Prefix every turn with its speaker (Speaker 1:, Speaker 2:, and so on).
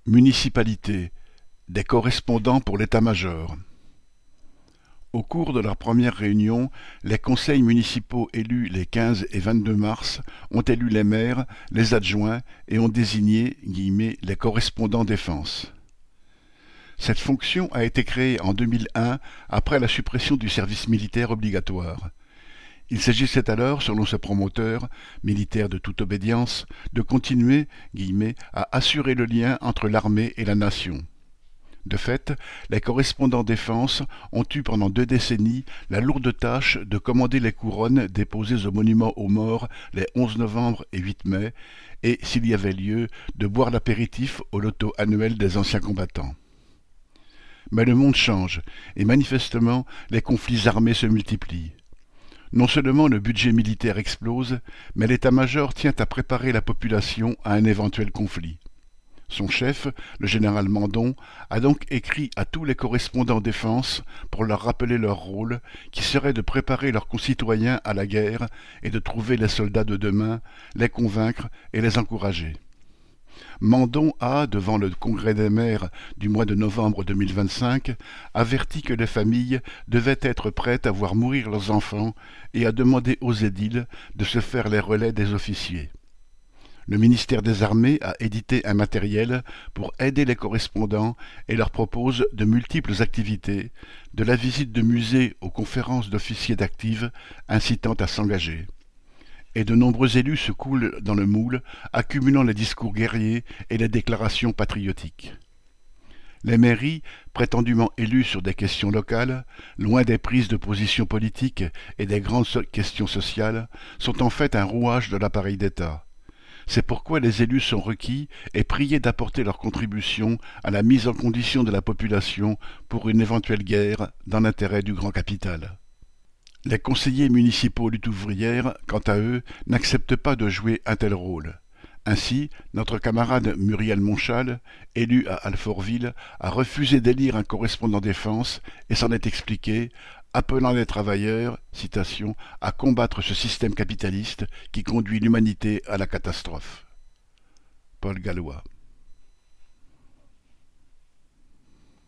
Speaker 1: Municipalités, des correspondants pour l'état-major. Au cours de leur première réunion, les conseils municipaux élus les 15 et 22 mars ont élu les maires, les adjoints et ont désigné « les correspondants défense ». Cette fonction a été créée en 2001 après la suppression du service militaire obligatoire. Il s'agissait alors, selon ce promoteur, militaire de toute obédience, de continuer à assurer le lien entre l'armée et la nation. De fait, les correspondants défense ont eu pendant 2 décennies la lourde tâche de commander les couronnes déposées au monument aux morts les 11 novembre et 8 mai et, s'il y avait lieu, de boire l'apéritif au loto annuel des anciens combattants. Mais le monde change, et manifestement, les conflits armés se multiplient. Non seulement le budget militaire explose, mais l'état-major tient à préparer la population à un éventuel conflit. Son chef, le général Mandon, a donc écrit à tous les correspondants défense pour leur rappeler leur rôle, qui serait de préparer leurs concitoyens à la guerre et de trouver les soldats de demain, les convaincre et les encourager. Mandon a, devant le congrès des maires du mois de novembre 2025, averti que les familles devaient être prêtes à voir mourir leurs enfants et a demandé aux édiles de se faire les relais des officiers. Le ministère des Armées a édité un matériel pour aider les correspondants et leur propose de multiples activités, de la visite de musées aux conférences d'officiers d'active incitant à s'engager. Et de nombreux élus se coulent dans le moule, accumulant les discours guerriers et les déclarations patriotiques. Les mairies, prétendument élues sur des questions locales, loin des prises de position politiques et des grandes questions sociales, sont en fait un rouage de l'appareil d'État. C'est pourquoi les élus sont requis et priés d'apporter leur contribution à la mise en condition de la population pour une éventuelle guerre dans l'intérêt du grand capital. Les conseillers municipaux lutte ouvrière, quant à eux, n'acceptent pas de jouer un tel rôle. Ainsi, notre camarade Muriel Monchal, élu à Alfortville, a refusé d'élire un correspondant défense et s'en est expliqué, appelant les travailleurs, citation, à combattre ce système capitaliste qui conduit l'humanité à la catastrophe. Paul Gallois.